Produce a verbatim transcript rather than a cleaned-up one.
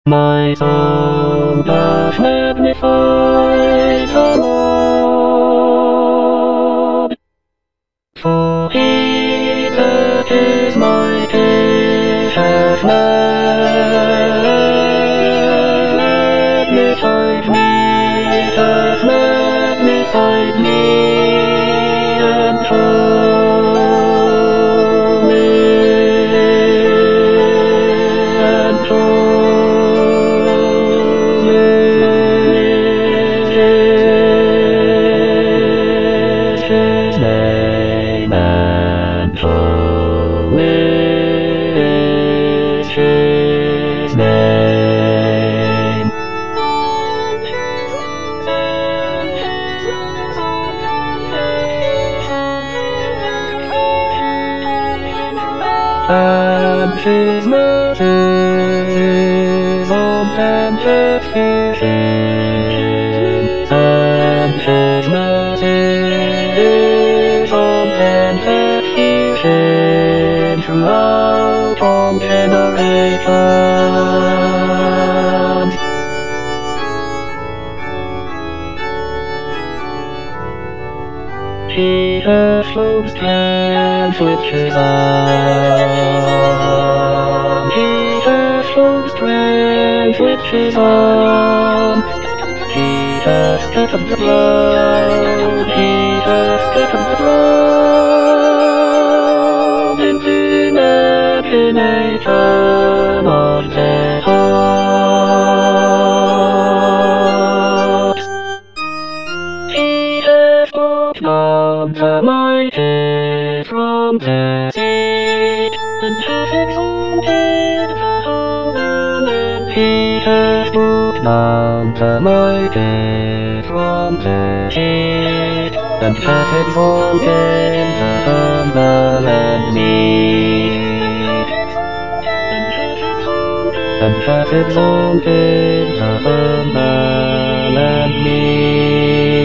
My soul doth magnify the Lord, for he that is mighty hath magnified me, hath magnified me, and told me, and told me his name, and told me his name. And his mercies on Pentecost, and his mercies on Pentecost, throughout all generations. He has closed hands with his arm. He has closed hands with his arm. He has scattered the blood. He has scattered the blood into imagination of their hearts. He has brought down the mighty from their seat, and has exalted the humble, and he has brought down the mighty from their seat, and has exalted the humble and meek, and has exalted the humble and meek.